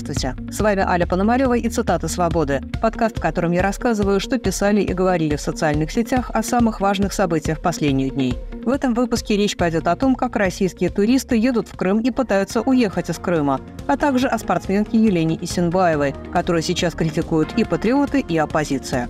Здравствуйте, с вами Аля Пономарева и «Цитаты свободы», подкаст, в котором я рассказываю, что писали и говорили в социальных сетях о самых важных событиях последних дней. В этом выпуске речь пойдет о том, как российские туристы едут в Крым и пытаются уехать из Крыма, а также о спортсменке Елене Исенбаевой, которую сейчас критикуют и патриоты, и оппозиция.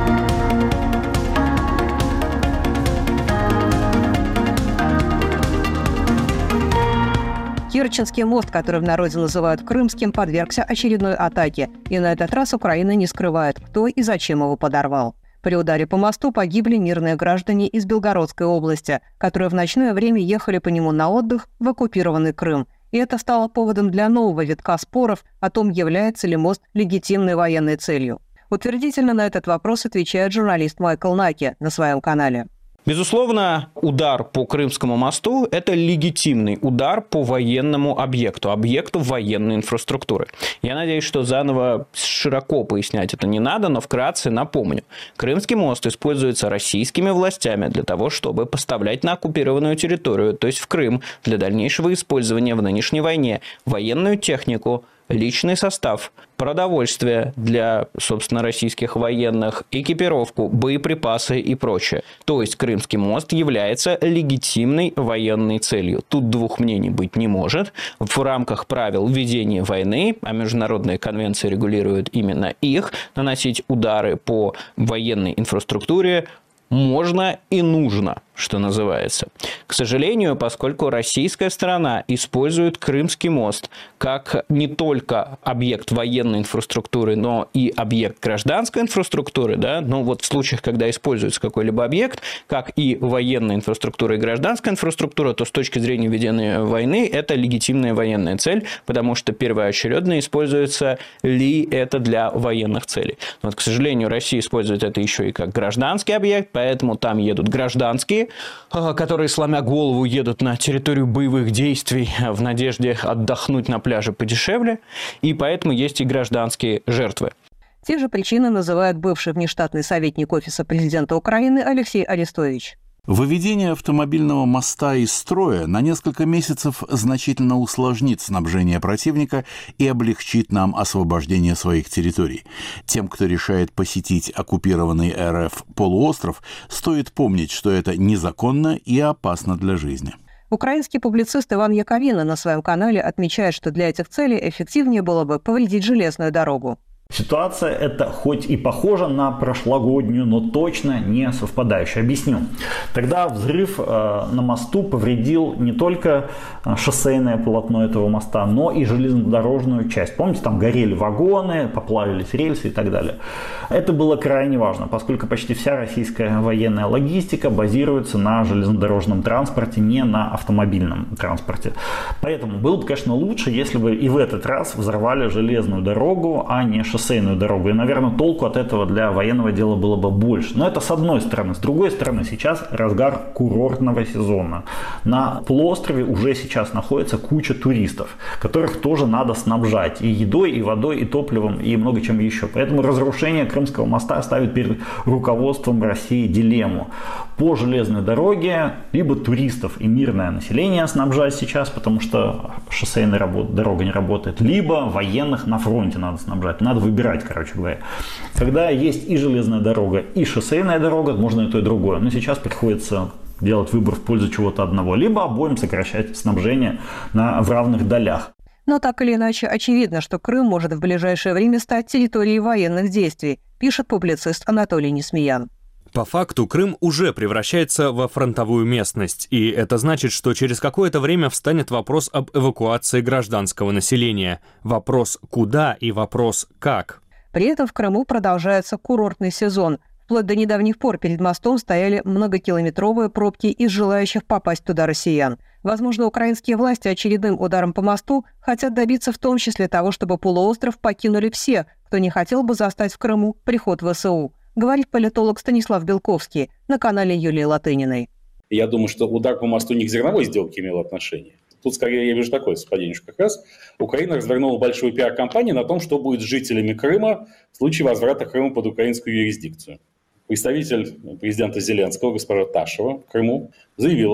Керченский мост, который в народе называют Крымским, подвергся очередной атаке. И на этот раз Украина не скрывает, кто и зачем его подорвал. При ударе по мосту погибли мирные граждане из Белгородской области, которые в ночное время ехали по нему на отдых в оккупированный Крым. И это стало поводом для нового витка споров о том, является ли мост легитимной военной целью. Утвердительно на этот вопрос отвечает журналист Майкл Наки на своем канале. Безусловно, удар по Крымскому мосту – это легитимный удар по военному объекту военной инфраструктуры. Я надеюсь, что заново широко пояснять это не надо, но вкратце напомню. Крымский мост используется российскими властями для того, чтобы поставлять на оккупированную территорию, то есть в Крым, для дальнейшего использования в нынешней войне военную технику, личный состав, продовольствие для, собственно, российских военных, экипировку, боеприпасы и прочее. То есть Крымский мост является легитимной военной целью. Тут двух мнений быть не может. В рамках правил ведения войны, а международные конвенции регулируют именно их, наносить удары по военной инфраструктуре можно и нужно, что называется. К сожалению, поскольку российская сторона использует Крымский мост как не только объект военной инфраструктуры, но и объект гражданской инфраструктуры, в случаях, когда используется какой-либо объект, как и военная инфраструктура и гражданская инфраструктура, то с точки зрения ведения войны это легитимная военная цель, потому что первоочередно используется ли это для военных целей. Но, к сожалению, Россия использует это еще и как гражданский объект, поэтому там едут гражданские, которые, сломя голову, едут на территорию боевых действий в надежде отдохнуть на пляже подешевле, и поэтому есть и гражданские жертвы. Те же причины называет бывший внештатный советник Офиса президента Украины Алексей Арестович. Выведение автомобильного моста из строя на несколько месяцев значительно усложнит снабжение противника и облегчит нам освобождение своих территорий. Тем, кто решает посетить оккупированный РФ полуостров, стоит помнить, что это незаконно и опасно для жизни. Украинский публицист Иван Яковина на своем канале отмечает, что для этих целей эффективнее было бы повредить железную дорогу. Ситуация эта хоть и похожа на прошлогоднюю, но точно не совпадающая. Объясню. Тогда взрыв на мосту повредил не только шоссейное полотно этого моста, но и железнодорожную часть. Помните, там горели вагоны, поплавились рельсы и так далее. Это было крайне важно, поскольку почти вся российская военная логистика базируется на железнодорожном транспорте, не на автомобильном транспорте. Поэтому было бы, конечно, лучше, если бы и в этот раз взорвали железную дорогу, а не шоссейную дорогу. И, наверное, толку от этого для военного дела было бы больше. Но это с одной стороны. С другой стороны, сейчас разгар курортного сезона. На полуострове уже сейчас находится куча туристов, которых тоже надо снабжать и едой, и водой, и топливом, и много чем еще. Поэтому разрушение Крымского моста ставит перед руководством России дилемму. По железной дороге либо туристов и мирное население снабжать сейчас, потому что шоссейная дорога не работает, либо военных на фронте надо снабжать. Надо выбирать, короче говоря. Когда есть и железная дорога, и шоссейная дорога, можно и то, и другое. Но сейчас приходится делать выбор в пользу чего-то одного. Либо обоим сокращать снабжение в равных долях. Но так или иначе, очевидно, что Крым может в ближайшее время стать территорией военных действий, пишет публицист Анатолий Несмеян. По факту Крым уже превращается во фронтовую местность, и это значит, что через какое-то время встанет вопрос об эвакуации гражданского населения. Вопрос «куда» и вопрос «как?». При этом в Крыму продолжается курортный сезон. Вплоть до недавних пор перед мостом стояли многокилометровые пробки из желающих попасть туда россиян. Возможно, украинские власти очередным ударом по мосту хотят добиться в том числе того, чтобы полуостров покинули все, кто не хотел бы застать в Крыму приход ВСУ. Говорит политолог Станислав Белковский на канале Юлии Латыниной. Я думаю, что удар по мосту не к зерновой сделке имел отношение. Тут, скорее, я вижу такое совпадение, что как раз Украина развернула большую пиар-кампанию на том, что будет с жителями Крыма в случае возврата Крыма под украинскую юрисдикцию. Представитель президента Зеленского, госпожа Ташева, в Крыму заявила,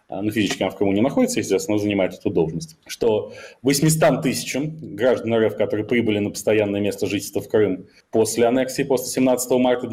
физически она в Крыму не находится, естественно, но занимает эту должность, что 800 тысячам граждан РФ, которые прибыли на постоянное место жительства в Крым после аннексии, после 17 марта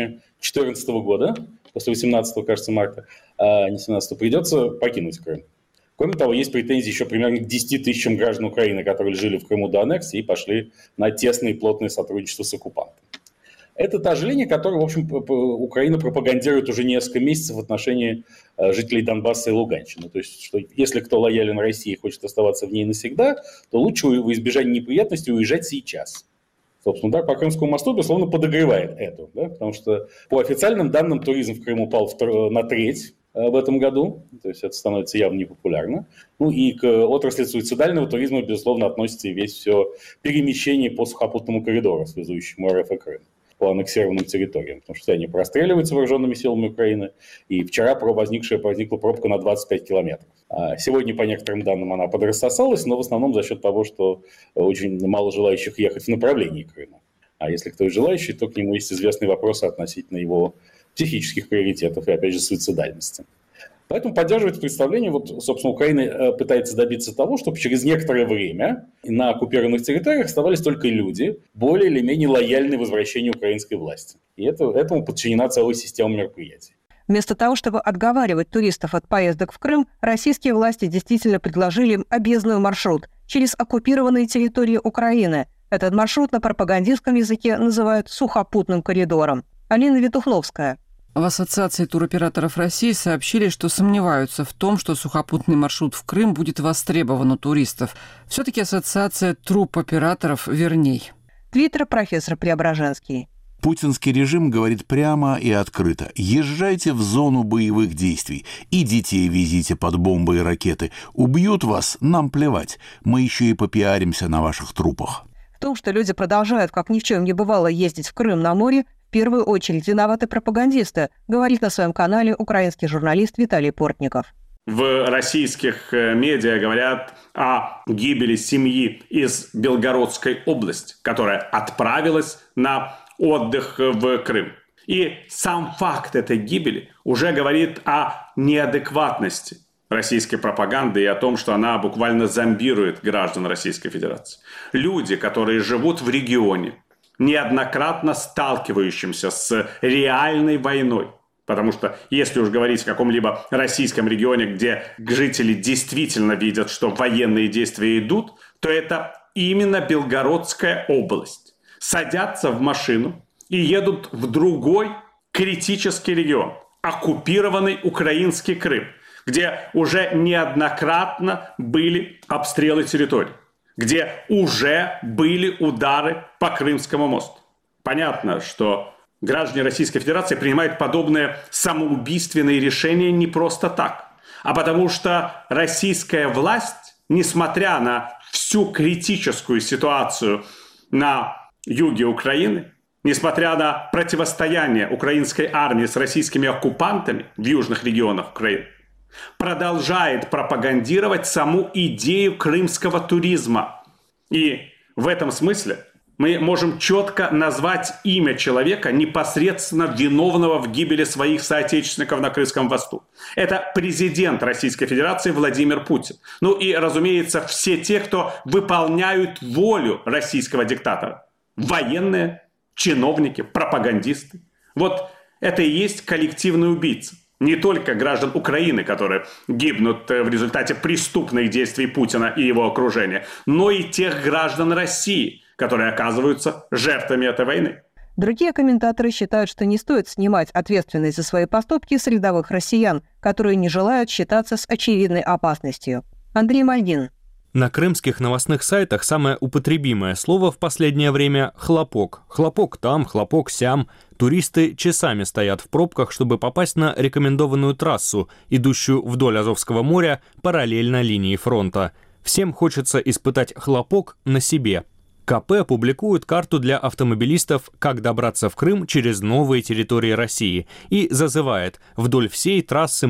2014 года, после 18, кажется, марта, не 17, придется покинуть Крым. Кроме того, есть претензии еще примерно к 10 тысячам граждан Украины, которые жили в Крыму до аннексии и пошли на тесное и плотное сотрудничество с оккупантом. Это та же линия, которую, в общем, Украина пропагандирует уже несколько месяцев в отношении жителей Донбасса и Луганщины. То есть, что если кто лоялен России и хочет оставаться в ней навсегда, то лучше во избежание неприятностей уезжать сейчас. Собственно, удар по Крымскому мосту, безусловно, подогревает это. Да? Потому что по официальным данным туризм в Крыму упал на треть в этом году. То есть это становится явно непопулярно. Ну и к отрасли суицидального туризма, безусловно, относится и все перемещение по сухопутному коридору, связующему РФ и Крым, по аннексированным территориям, потому что они простреливаются вооруженными силами Украины, и вчера возникла пробка на 25 километров. Сегодня, по некоторым данным, она подрассосалась, но в основном за счет того, что очень мало желающих ехать в направлении Крыма. А если кто и желающий, то к нему есть известные вопросы относительно его психических приоритетов и, опять же, суицидальности. Поэтому поддерживать представление, собственно, Украина пытается добиться того, чтобы через некоторое время на оккупированных территориях оставались только люди, более или менее лояльные возвращению украинской власти. И этому подчинена целая система мероприятий. Вместо того, чтобы отговаривать туристов от поездок в Крым, российские власти действительно предложили им объездной маршрут через оккупированные территории Украины. Этот маршрут на пропагандистском языке называют сухопутным коридором. Алина Ветухновская. В Ассоциации туроператоров России сообщили, что сомневаются в том, что сухопутный маршрут в Крым будет востребован у туристов. Все-таки ассоциация туроператоров верней. Твиттер профессор Преображенский. Путинский режим говорит прямо и открыто: езжайте в зону боевых действий, и детей везите под бомбы и ракеты. Убьют вас, нам плевать, мы еще и попиаримся на ваших трупах. В том, что люди продолжают, как ни в чем не бывало, ездить в Крым на море, в первую очередь виноваты пропагандисты, говорит на своем канале украинский журналист Виталий Портников. В российских медиа говорят о гибели семьи из Белгородской области, которая отправилась на отдых в Крым. И сам факт этой гибели уже говорит о неадекватности российской пропаганды и о том, что она буквально зомбирует граждан Российской Федерации. Люди, которые живут в регионе, неоднократно сталкивающимся с реальной войной. Потому что если уж говорить о каком-либо российском регионе, где жители действительно видят, что военные действия идут, то это именно Белгородская область. Садятся в машину и едут в другой критический регион, оккупированный украинский Крым, где уже неоднократно были обстрелы территорий, где уже были удары по Крымскому мосту. Понятно, что граждане Российской Федерации принимают подобные самоубийственные решения не просто так, а потому что российская власть, несмотря на всю критическую ситуацию на юге Украины, несмотря на противостояние украинской армии с российскими оккупантами в южных регионах Украины, продолжает пропагандировать саму идею крымского туризма. И в этом смысле мы можем четко назвать имя человека, непосредственно виновного в гибели своих соотечественников на Крымском мосту. Это президент Российской Федерации Владимир Путин. Ну и, разумеется, все те, кто выполняют волю российского диктатора. Военные, чиновники, пропагандисты. Вот это и есть коллективный убийца. Не только граждан Украины, которые гибнут в результате преступных действий Путина и его окружения, но и тех граждан России, которые оказываются жертвами этой войны. Другие комментаторы считают, что не стоит снимать ответственность за свои поступки с рядовых россиян, которые не желают считаться с очевидной опасностью. Андрей Мальгин. На крымских новостных сайтах самое употребимое слово в последнее время – хлопок. Хлопок там, хлопок сям. Туристы часами стоят в пробках, чтобы попасть на рекомендованную трассу, идущую вдоль Азовского моря параллельно линии фронта. Всем хочется испытать хлопок на себе. КП публикует карту для автомобилистов «Как добраться в Крым через новые территории России» и зазывает: вдоль всей трассы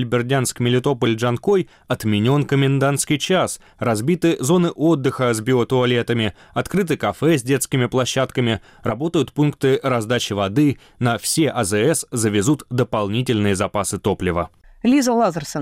Мариуполь-Бердянск-Мелитополь-Джанкой отменен комендантский час, разбиты зоны отдыха с биотуалетами, открыты кафе с детскими площадками, работают пункты раздачи воды, на все АЗС завезут дополнительные запасы топлива. Лиза Лазерсон.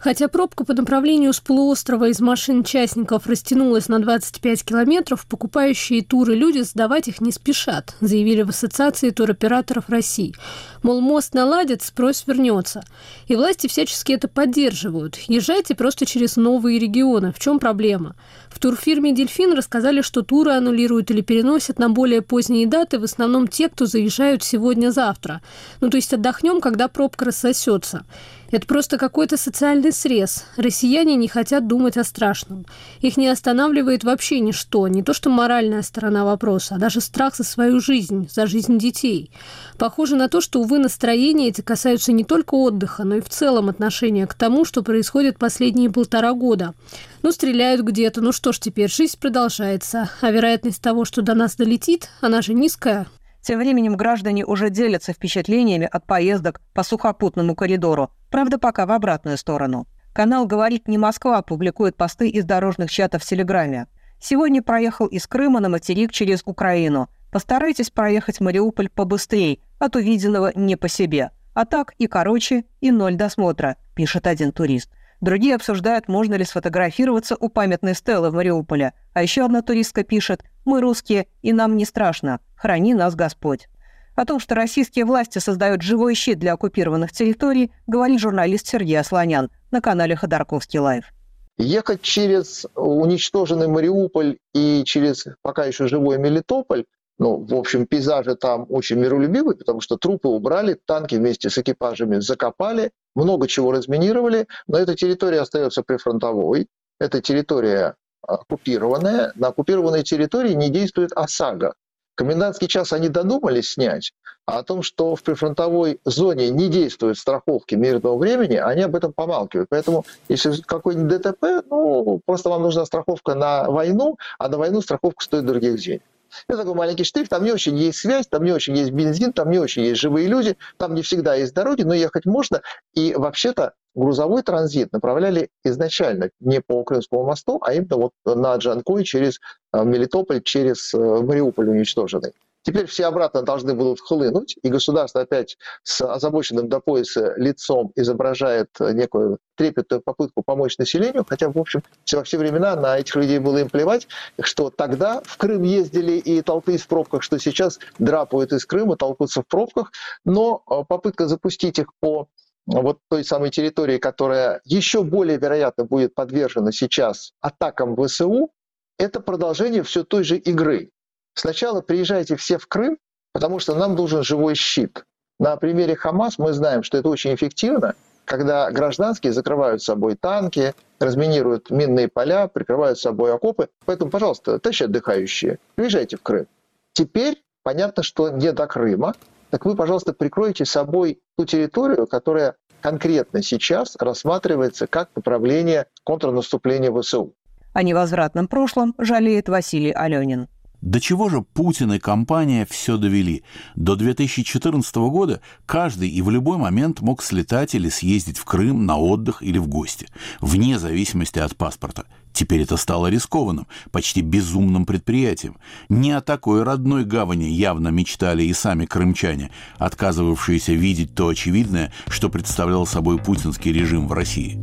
Хотя пробка по направлению с полуострова из машин частников растянулась на 25 километров, покупающие туры люди сдавать их не спешат, заявили в Ассоциации туроператоров России. Мол, мост наладят, спрос вернется. И власти всячески это поддерживают. Езжайте просто через новые регионы. В чем проблема? В турфирме «Дельфин» рассказали, что туры аннулируют или переносят на более поздние даты в основном те, кто заезжают сегодня-завтра. То есть отдохнем, когда пробка рассосется. Это просто какой-то социальный срез. Россияне не хотят думать о страшном. Их не останавливает вообще ничто. Не то что моральная сторона вопроса, а даже страх за свою жизнь, за жизнь детей. Похоже на то, что, увы, настроения эти касаются не только отдыха, но и в целом отношения к тому, что происходит последние 1,5 года. Стреляют где-то, что ж теперь, жизнь продолжается. А вероятность того, что до нас долетит, она же низкая. Тем временем граждане уже делятся впечатлениями от поездок по сухопутному коридору, правда, пока в обратную сторону. Канал «Говорит не Москва» публикует посты из дорожных чатов в Телеграме. Сегодня проехал из Крыма на материк через Украину. Постарайтесь проехать Мариуполь побыстрее, от увиденного не по себе. А так и короче, и 0 досмотра, пишет один турист. Другие обсуждают, можно ли сфотографироваться у памятной стелы в Мариуполе. А еще одна туристка пишет: «Мы русские, и нам не страшно. Храни нас Господь». О том, что российские власти создают живой щит для оккупированных территорий, говорит журналист Сергей Асланян на канале Ходорковский Лайв. Ехать через уничтоженный Мариуполь и через пока еще живой Мелитополь, в общем, пейзажи там очень миролюбивые, потому что трупы убрали, танки вместе с экипажами закопали, много чего разминировали, но эта территория остается прифронтовой, это территория оккупированная, на оккупированной территории не действует ОСАГО. Комендантский час они додумались снять, а о том, что в прифронтовой зоне не действуют страховки мирного времени, они об этом помалкивают. Поэтому, если какой-нибудь ДТП, просто вам нужна страховка на войну, а на войну страховка стоит других денег. Это такой маленький штрих, там не очень есть связь, там не очень есть бензин, там не очень есть живые люди, там не всегда есть дороги, но ехать можно. И вообще-то грузовой транзит направляли изначально не по Крымскому мосту, а именно на Джанкой через Мелитополь, через Мариуполь уничтоженный. Теперь все обратно должны будут хлынуть, и государство опять с озабоченным до пояса лицом изображает некую трепетную попытку помочь населению, хотя, в общем, во все времена на этих людей было им плевать, что тогда в Крым ездили и толклись в пробках, что сейчас драпают из Крыма, толкутся в пробках, но попытка запустить их по той самой территории, которая еще более вероятно будет подвержена сейчас атакам ВСУ, это продолжение все той же игры. Сначала приезжайте все в Крым, потому что нам нужен живой щит. На примере ХАМАС мы знаем, что это очень эффективно, когда гражданские закрывают собой танки, разминируют минные поля, прикрывают собой окопы. Поэтому, пожалуйста, товарищи отдыхающие, приезжайте в Крым. Теперь понятно, что не до Крыма. Так вы, пожалуйста, прикройте собой ту территорию, которая конкретно сейчас рассматривается как направление контрнаступления ВСУ. О невозвратном прошлом жалеет Василий Аленин. До чего же Путин и компания все довели? До 2014 года каждый и в любой момент мог слетать или съездить в Крым на отдых или в гости, вне зависимости от паспорта. Теперь это стало рискованным, почти безумным предприятием. Не о такой родной гавани явно мечтали и сами крымчане, отказывавшиеся видеть то очевидное, что представлял собой путинский режим в России.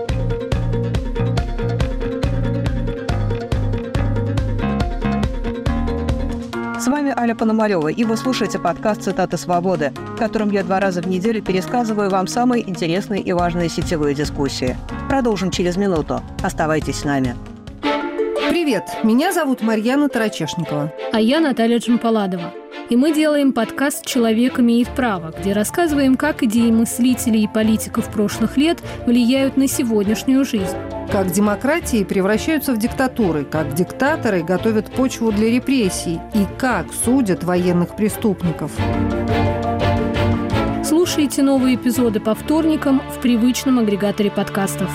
С вами Аля Пономарева, и вы слушаете подкаст «Цитаты свободы», в котором я 2 раза в неделю пересказываю вам самые интересные и важные сетевые дискуссии. Продолжим через минуту. Оставайтесь с нами. Привет, меня зовут Марьяна Тарачешникова. А я Наталья Джампаладова. И мы делаем подкаст «Человек имеет право», где рассказываем, как идеи мыслителей и политиков прошлых лет влияют на сегодняшнюю жизнь. Как демократии превращаются в диктатуры, как диктаторы готовят почву для репрессий и как судят военных преступников. Слушайте новые эпизоды по вторникам в привычном агрегаторе подкастов.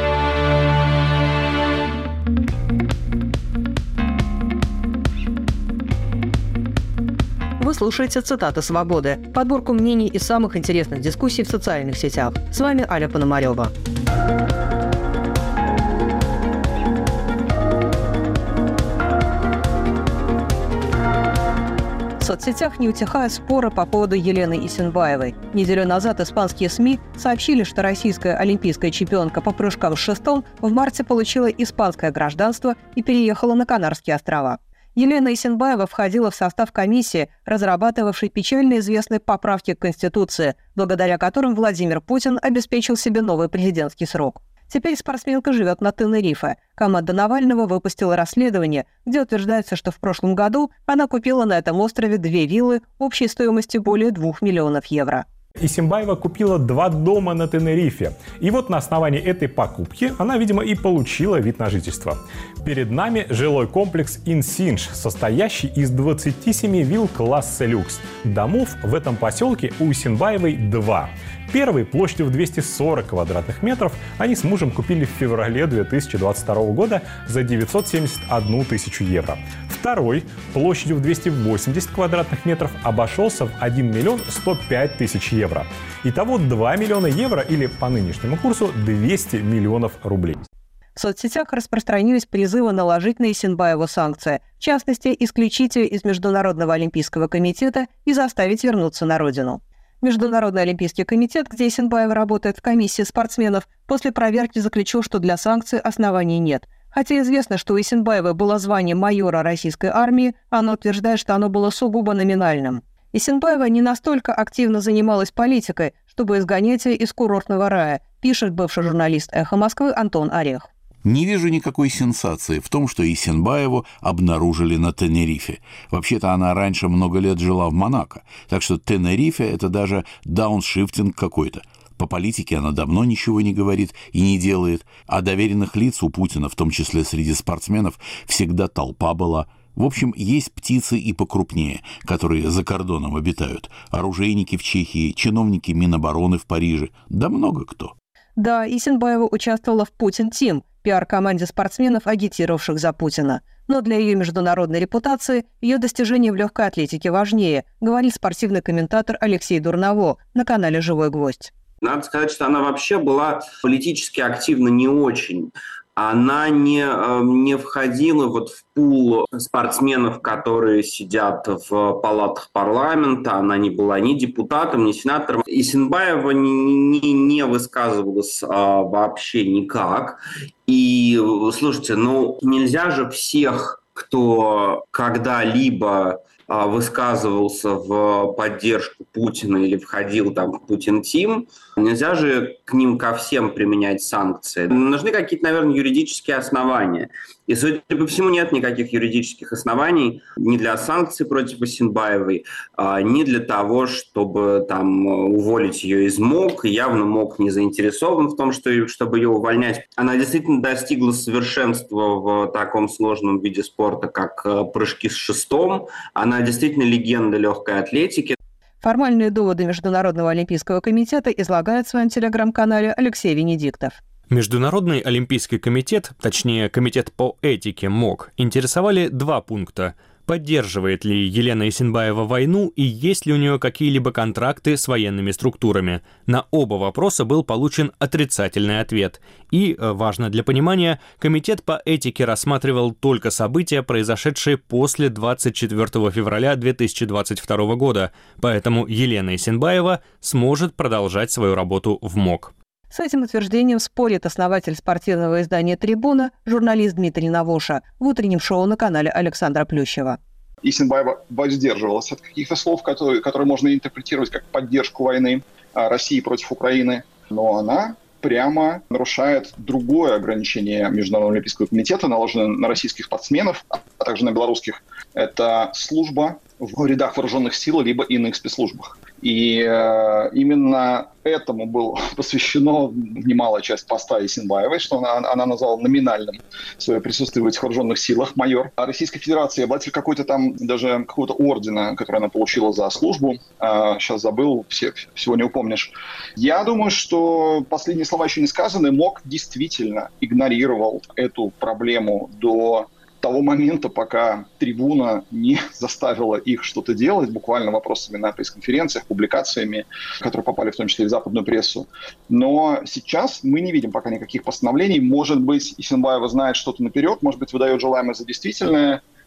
Вы слушаете «Цитаты свободы», подборку мнений из самых интересных дискуссий в социальных сетях. С вами Аля Пономарева. соцсетях не утихают споры по поводу Елены Исенбаевой. Неделю назад испанские СМИ сообщили, что российская олимпийская чемпионка по прыжкам с шестом в марте получила испанское гражданство и переехала на Канарские острова. Елена Исенбаева входила в состав комиссии, разрабатывавшей печально известные поправки к Конституции, благодаря которым Владимир Путин обеспечил себе новый президентский срок. Теперь спортсменка живет на Тенерифе. Команда Навального выпустила расследование, где утверждается, что в прошлом году она купила на этом острове 2 виллы общей стоимостью более 2 миллионов евро. Исенбаева купила 2 дома на Тенерифе. И вот на основании этой покупки она, видимо, и получила вид на жительство. Перед нами жилой комплекс Инсинж, состоящий из 27 вилл класса люкс. Домов в этом поселке у Исенбаевой 2. Первый, площадью в 240 квадратных метров, они с мужем купили в феврале 2022 года за 971 тысячу евро. Второй, площадью в 280 квадратных метров, обошелся в 1 миллион 105 тысяч евро. Итого 2 миллиона евро или по нынешнему курсу 200 миллионов рублей. В соцсетях распространились призывы наложить на Исенбаеву санкции, в частности, исключить ее из Международного олимпийского комитета и заставить вернуться на родину. Международный олимпийский комитет, где Исенбаева работает в комиссии спортсменов, после проверки заключил, что для санкций оснований нет. Хотя известно, что у Исенбаевой было звание майора российской армии, она утверждает, что оно было сугубо номинальным. Исенбаева не настолько активно занималась политикой, чтобы изгонять ее из курортного рая, пишет бывший журналист «Эхо Москвы» Антон Орех. Не вижу никакой сенсации в том, что Исенбаеву обнаружили на Тенерифе. Вообще-то она раньше много лет жила в Монако, так что Тенерифе – это даже дауншифтинг какой-то. По политике она давно ничего не говорит и не делает, а доверенных лиц у Путина, в том числе среди спортсменов, всегда толпа была. В общем, есть птицы и покрупнее, которые за кордоном обитают. Оружейники в Чехии, чиновники Минобороны в Париже, да много кто. Да, Исенбаева участвовала в «Путин-Тим», пиар-команде спортсменов, агитировавших за Путина. Но для ее международной репутации ее достижения в легкой атлетике важнее, говорит спортивный комментатор Алексей Дурново на канале «Живой гвоздь». Надо сказать, что она вообще была политически активна не очень. Она не входила вот в пул спортсменов, которые сидят в палатах парламента. Она не была ни депутатом, ни сенатором. Исенбаева не высказывалась вообще никак. И, слушайте, нельзя же всех, кто когда-либо высказывался в поддержку Путина или входил там в Путин-Тим, нельзя же к ним ко всем применять санкции. Нужны какие-то, наверное, юридические основания. И, судя по всему, нет никаких юридических оснований ни для санкций против Исенбаевой, ни для того, чтобы там уволить ее из МОК. Явно МОК не заинтересован в том, чтобы ее увольнять. Она действительно достигла совершенства в таком сложном виде спорта, как прыжки с шестом. Она действительно легенда легкой атлетики. Формальные доводы Международного олимпийского комитета излагает в своем телеграм-канале Алексей Венедиктов. Международный олимпийский комитет, точнее комитет по этике МОК, интересовали 2 пункта. Поддерживает ли Елена Исенбаева войну и есть ли у нее какие-либо контракты с военными структурами? На оба вопроса был получен отрицательный ответ. И, важно для понимания, комитет по этике рассматривал только события, произошедшие после 24 февраля 2022 года, поэтому Елена Исенбаева сможет продолжать свою работу в МОК. С этим утверждением спорит основатель спортивного издания «Трибуна», журналист Дмитрий Навоша в утреннем шоу на канале Александра Плющева. Исенбаева воздерживалась от каких-то слов, которые можно интерпретировать как поддержку войны России против Украины, но она прямо нарушает другое ограничение Международного олимпийского комитета, наложенное на российских спортсменов, а также на белорусских. Это служба в рядах вооруженных сил либо иных спецслужбах. И именно этому было посвящено немалая часть поста Исенбаевой, что она назвала номинальным свое присутствие в этих вооруженных силах, майор. А Российской Федерации обладатель какой-то там даже какого-то ордена, который она получила за службу. Сейчас забыл, всего не упомнишь. Я думаю, что последние слова еще не сказаны. МОК действительно игнорировал эту проблему до того момента, пока трибуна не заставила их что-то делать, буквально вопросами на пресс-конференциях, публикациями, которые попали в том числе и в западную прессу. Но сейчас мы не видим пока никаких постановлений. Может быть, Исенбаева знает что-то наперед, может быть, выдает желаемое за действительное.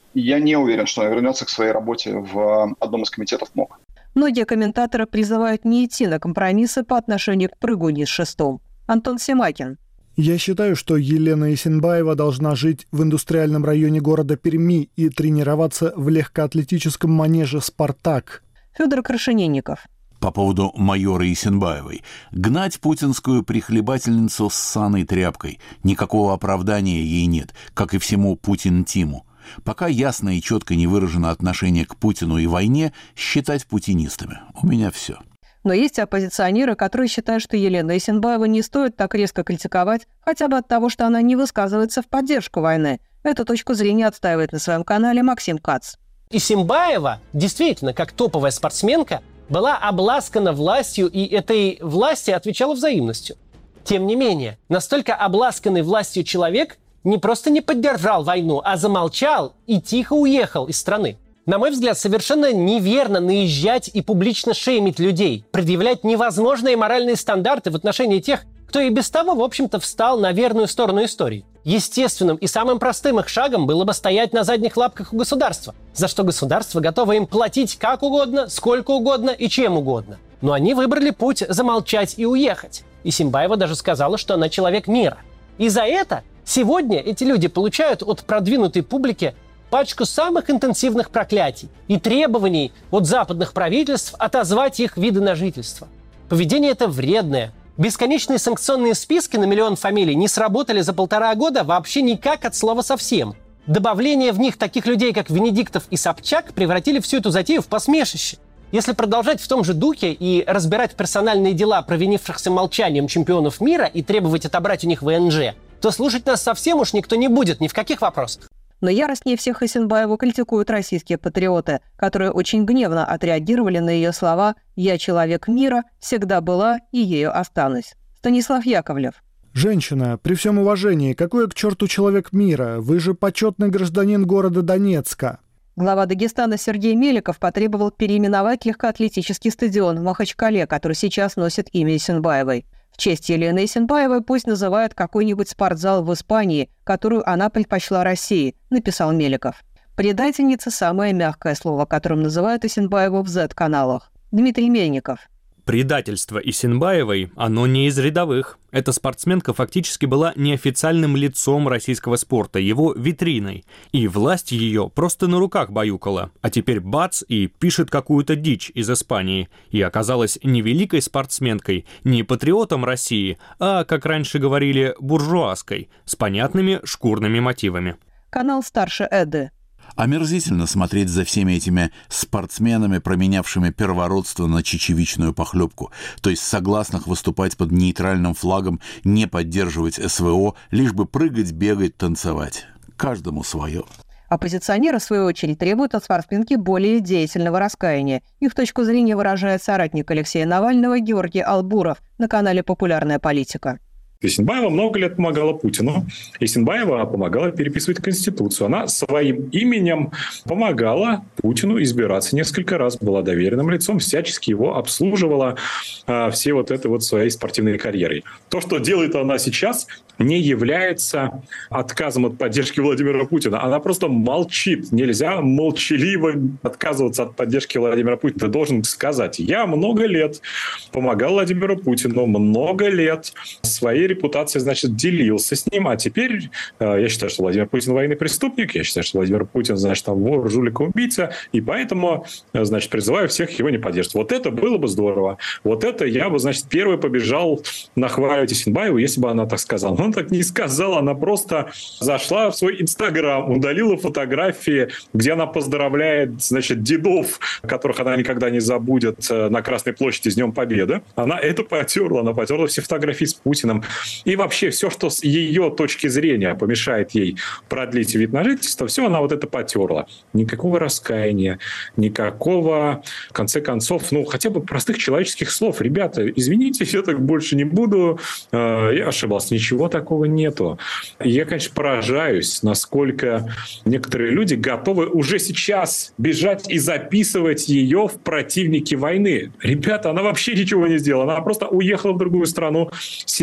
Я не уверен, что она вернется к своей работе в одном из комитетов МОК. Многие комментаторы призывают не идти на компромиссы по отношению к прыгуне с шестом. Антон Семакин. Я считаю, что Елена Исенбаева должна жить в индустриальном районе города Перми и тренироваться в легкоатлетическом манеже «Спартак». Федор Крашенинников. По поводу майора Исенбаевой. Гнать путинскую прихлебательницу с ссаной тряпкой. Никакого оправдания ей нет, как и всему Путин-тиму. Пока ясно и четко не выражено отношение к Путину и войне, считать путинистами. У меня все. Но есть оппозиционеры, которые считают, что Елену Исенбаеву не стоит так резко критиковать, хотя бы от того, что она не высказывается в поддержку войны. Эту точку зрения отстаивает на своем канале Максим Кац. Исенбаева действительно, как топовая спортсменка, была обласкана властью и этой власти отвечала взаимностью. Тем не менее, настолько обласканный властью человек не просто не поддержал войну, а замолчал и тихо уехал из страны. На мой взгляд, совершенно неверно наезжать и публично шеймить людей, предъявлять невозможные моральные стандарты в отношении тех, кто и без того, в общем-то, встал на верную сторону истории. Естественным и самым простым их шагом было бы стоять на задних лапках у государства, за что государство готово им платить как угодно, сколько угодно и чем угодно. Но они выбрали путь замолчать и уехать. Исенбаева даже сказала, что она человек мира. И за это сегодня эти люди получают от продвинутой публики пачку самых интенсивных проклятий и требований от западных правительств отозвать их виды на жительство. Поведение это вредное. Бесконечные санкционные списки на миллион фамилий не сработали за 1,5 года вообще никак от слова совсем. Добавление в них таких людей, как Венедиктов и Собчак, превратили всю эту затею в посмешище. Если продолжать в том же духе и разбирать персональные дела провинившихся молчанием чемпионов мира и требовать отобрать у них ВНЖ, то слушать нас совсем уж никто не будет ни в каких вопросах. Но яростнее всех Исенбаеву критикуют российские патриоты, которые очень гневно отреагировали на ее слова «Я человек мира, всегда была и ею останусь». Станислав Яковлев. Женщина, при всем уважении, какой к черту человек мира? Вы же почетный гражданин города Донецка. Глава Дагестана Сергей Меликов потребовал переименовать легкоатлетический стадион в Махачкале, который сейчас носит имя Исенбаевой. В честь Елены Исенбаевой пусть называют какой-нибудь спортзал в Испании, которую она предпочла России, написал Меликов. Предательница – самое мягкое слово, которым называют Исенбаеву в Z-каналах. Дмитрий Мельников. Предательство Исенбаевой, оно не из рядовых. Эта спортсменка фактически была неофициальным лицом российского спорта, его витриной. И власть ее просто на руках баюкала. А теперь бац, и пишет какую-то дичь из Испании. И оказалась не великой спортсменкой, не патриотом России, а, как раньше говорили, буржуазской, с понятными шкурными мотивами. Канал «Старше Эды». Омерзительно смотреть за всеми этими спортсменами, променявшими первородство на чечевичную похлебку, то есть согласных выступать под нейтральным флагом, не поддерживать СВО, лишь бы прыгать, бегать, танцевать. Каждому свое. Оппозиционеры, в свою очередь, требуют от спортсменки более деятельного раскаяния. Их точку зрения выражает соратник Алексея Навального Георгий Албуров на канале «Популярная политика». Исенбаева много лет помогала Путину. Исенбаева помогала переписывать Конституцию. Она своим именем помогала Путину избираться несколько раз. Была доверенным лицом, всячески его обслуживала все вот это вот своей спортивной карьерой. То, что делает она сейчас, не является отказом от поддержки Владимира Путина. Она просто молчит. Нельзя молчаливо отказываться от поддержки Владимира Путина. Ты должен сказать: я много лет помогал Владимиру Путину, много лет своей репутацией, значит, делился с ним, а теперь я считаю, что Владимир Путин военный преступник, я считаю, что Владимир Путин, значит, там вор, жулик, убийца, и поэтому, значит, призываю всех его не поддерживать. Вот это было бы здорово. Вот это я бы, значит, первый побежал нахваливать Исенбаеву, если бы она так сказала. Но она так не сказала, она просто зашла в свой Инстаграм, удалила фотографии, где она поздравляет, значит, дедов, которых она никогда не забудет, на Красной площади с Днем Победы. Она это потерла, она потерла все фотографии с Путиным. И вообще все, что с ее точки зрения помешает ей продлить вид на жительство, все она вот это потерла. Никакого раскаяния, никакого, в конце концов, ну, хотя бы простых человеческих слов. Ребята, извините, я так больше не буду, я ошибался. Ничего такого нету. И я, конечно, поражаюсь, насколько некоторые люди готовы уже сейчас бежать и записывать ее в противники войны. Ребята, она вообще ничего не сделала. Она просто уехала в другую страну, сидит там на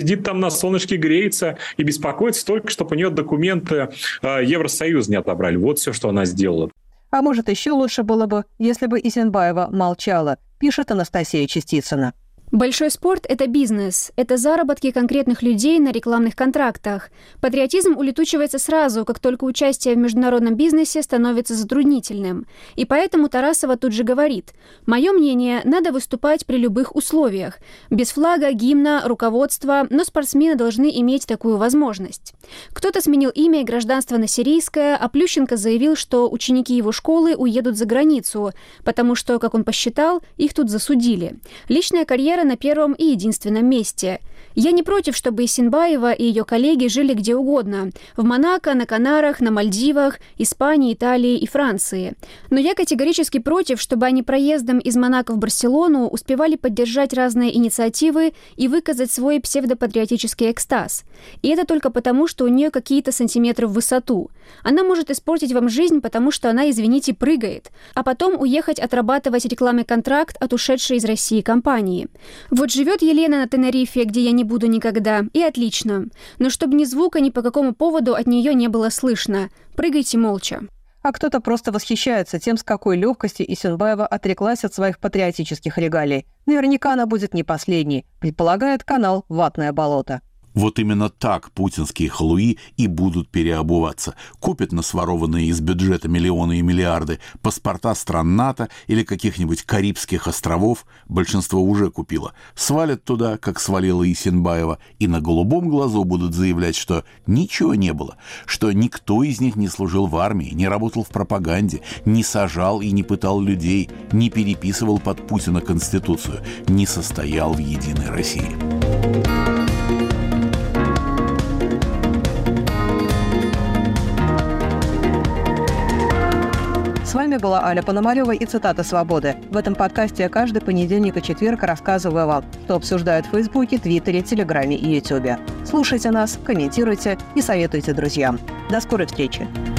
на солнышке греется и беспокоится только, чтобы у нее документы Евросоюза не отобрали. Вот все, что она сделала. А может, еще лучше было бы, если бы Исенбаева молчала, пишет Анастасия Частицына. Большой спорт – это бизнес, это заработки конкретных людей на рекламных контрактах. Патриотизм улетучивается сразу, как только участие в международном бизнесе становится затруднительным. И поэтому Тарасова тут же говорит: «Мое мнение, надо выступать при любых условиях. Без флага, гимна, руководства, но спортсмены должны иметь такую возможность». Кто-то сменил имя и гражданство на сирийское, а Плющенко заявил, что ученики его школы уедут за границу, потому что, как он посчитал, их тут засудили. Личная карьера на первом и единственном месте. Я не против, чтобы Исенбаева и ее коллеги жили где угодно – в Монако, на Канарах, на Мальдивах, Испании, Италии и Франции. Но я категорически против, чтобы они проездом из Монако в Барселону успевали поддержать разные инициативы и выказать свой псевдопатриотический экстаз. И это только потому, что у нее какие-то сантиметры в высоту. Она может испортить вам жизнь, потому что она, извините, прыгает, а потом уехать отрабатывать рекламный контракт от ушедшей из России компании. Вот живет Елена на Тенерифе, где я не буду никогда, и отлично. Но чтобы ни звука ни по какому поводу от нее не было слышно. Прыгайте молча. А кто-то просто восхищается тем, с какой легкостью Исенбаева отреклась от своих патриотических регалий. Наверняка она будет не последней, предполагает канал «Ватное болото». Вот именно так путинские халуи и будут переобуваться. Купят на сворованные из бюджета миллионы и миллиарды паспорта стран НАТО или каких-нибудь Карибских островов, большинство уже купило, свалят туда, как свалила Исенбаева, и на голубом глазу будут заявлять, что ничего не было, что никто из них не служил в армии, не работал в пропаганде, не сажал и не пытал людей, не переписывал под Путина Конституцию, не состоял в Единой России. С вами была Аля Пономарева и цитата «Свободы». В этом подкасте я каждый понедельник и четверг рассказываю вам, что обсуждают в Фейсбуке, Твиттере, Телеграме и Ютубе. Слушайте нас, комментируйте и советуйте друзьям. До скорой встречи!